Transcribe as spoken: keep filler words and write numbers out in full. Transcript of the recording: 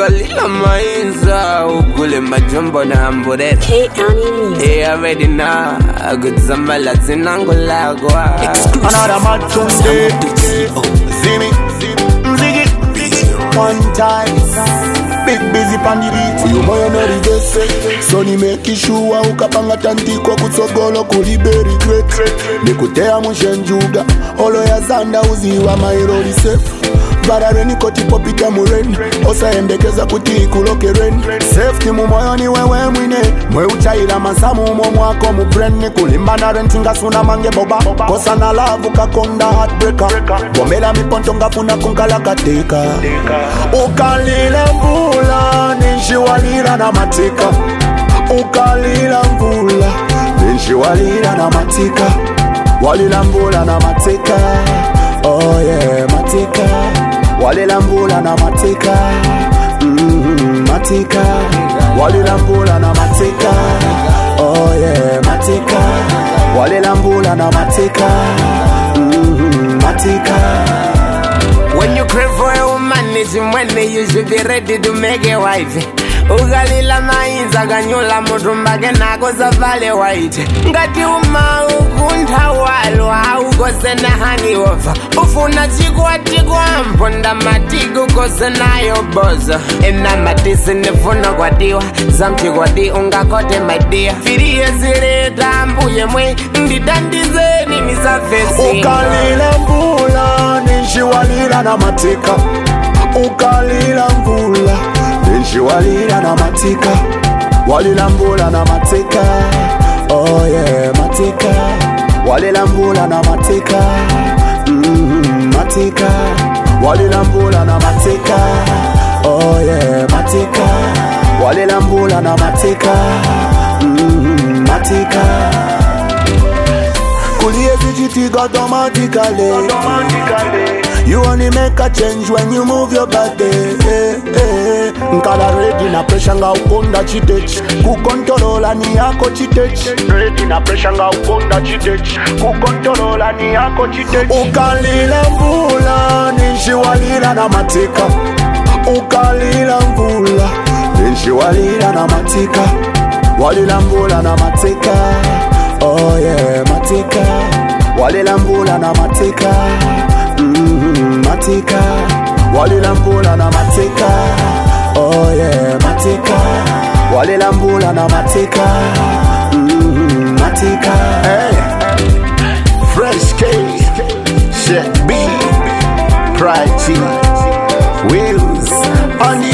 Ukalila mainza ugule majumbo na hamburera. Hey, already now a good zambala zinangolagwa. Another mad Sunday. See me, ziggy, one time. Big busy pan the beat. You moyo no reverse. Sonny make sure ukapanga tandikwa kutsogolo kuliberi great. Nikutea mushenjuga olo ya zanda uziwa mairoli safe. Barareni koti popita muren osa embekeza kuti kulokeren. Safety mu moyo ni wewe mwine mwe uchaira masamu mo mwako mu brain. Kulimba na rentinga suna mange boba kosa na love kakonda heartbreaker. Bomela miponto ngafuna kunkala kateka. Ukalila mvula nishiwalira na matika. Ukalila mvula nishiwalira na matika. Walila mvula na matika. Oh yeah, matika. Walila mvula na matika. Mm-hmm, matika. Walila mvula na matika. Oh yeah, matika. Walila mvula na matika. Mm-hmm, matika. When you crave for a woman, it's when you should be ready to make a wife. Ugalila mainza ganyula mutumbage nako zavale white. Ngati uma ukunta walwa ukose na hangover. Ufuna chikwa chikwa mponda matiku kose nayo boza. Ena matisi nifuna kwa diwa zamchi kwa di ungakote my dear. Firie zire tambuye mwe nditandizeni misafesi. Ukalila mbula nishiwalira na matika. Ukalila mvula nishiwalira na matika. Walila mvula na matika. Oh yeah, matika. Walila mvula na matika. Mm-hmm, matika. Walila mvula na matika. Oh yeah, matika. Walila mvula na matika. Mm-hmm, matika. Kulie vijiti automatically. Automatically. You only make a change when you move your body. Eh, eh. Nkala ready na pressure nga ukonda chitech. Kukontrola ni yako chitech. Ready na pressure nga ukonda chitech. Kukontrola ni yako chitech. Ukalila mvula nishiwalira na matika. Ukalila mvula nishiwalira na matika. Walila mvula na matika. Oh yeah, matika. Walila mvula na matika. Mm-hmm, matika. Walila mvula na matika. Oh yeah, matika. Walila mvula na matika. Mm-hmm, matika. Hey, Fresh K, Shit B, Pride T, Wheels on the